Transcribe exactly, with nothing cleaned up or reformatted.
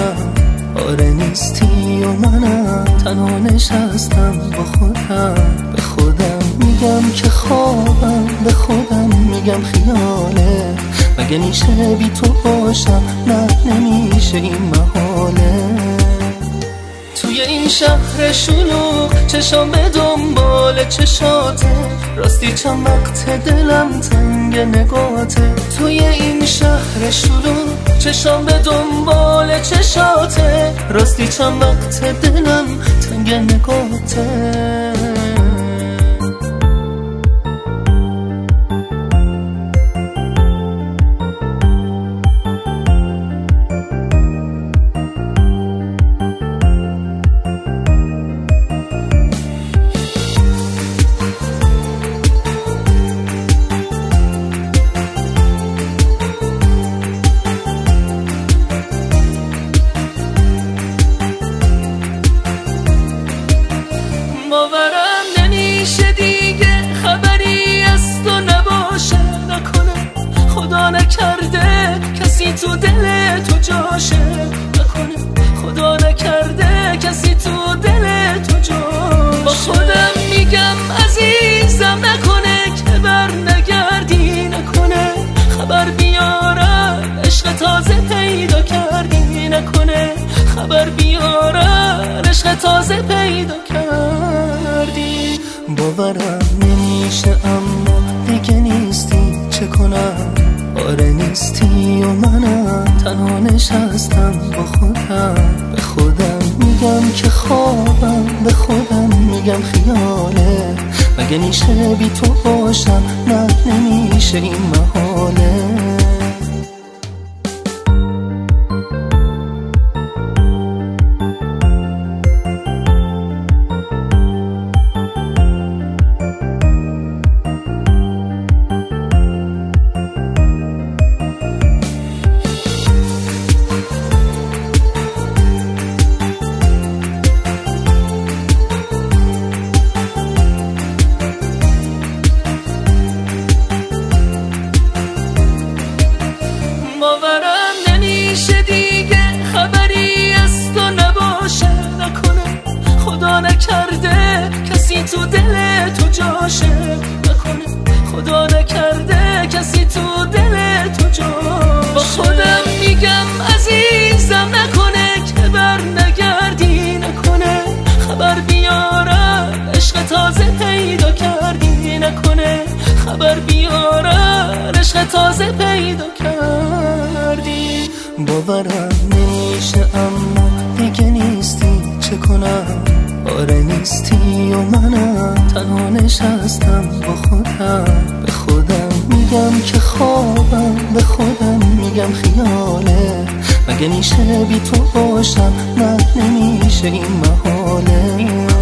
کنم؟ آره نیستی و منم تنها نشستم با خودم. به خودم میگم که خوابم، به خودم میگم خیاله. مگه میشه بی تو باشم؟ نه نمیشه این محاله. توی این شهر شلوغ چشام به دنبال چشاته، راستی چند وقت دلم تنگ نگاته. توی این شهر شلوغ چشام به دنبال چشاته، راستی چند وقت دلم تنگ نگاته. باورم نمیشه دیگه خبری از تو نباشه. نکنه خدا نکرده کسی تو دل تو جاشه. نکنه خدا نکرده کسی تو دل تو جاشه. با خودم میگم عزیزم نکنه که بر نگردی. نکنه خبر بیارن عشق تازه پیدا کردی. نکنه خبر بیارن عشق تازه پیدا کردی. باورم نمیشه اما دیگه نیستی، چه کنم؟ آره نیستی و منم تنها نشستم با خودم. به خودم میگم که خوابم، به خودم میگم خیاله. مگه میشه بی تو باشم؟ نه نمیشه این محاله. باورم نمیشه دیگه خبری از تو نباشه. نکنه خدا نکرده کسی تو دل تو جاشه. نکنه خدا نکرده کسی تو دل تو جاشه. با خودم میگم عزیزم نکنه که بر نگردی. نکنه خبر بیارن عشق تازه پیدا کردی. نکنه خبر بیارن عشق تازه پیدا کردی. باورم نمیشه اما دیگه نیستی، چه کنم؟ آره نیستی و منم تنها نشستم با خودم. به خودم میگم که خوابم، به خودم میگم خیاله. مگه میشه بی تو باشم؟ نه نمیشه این محاله.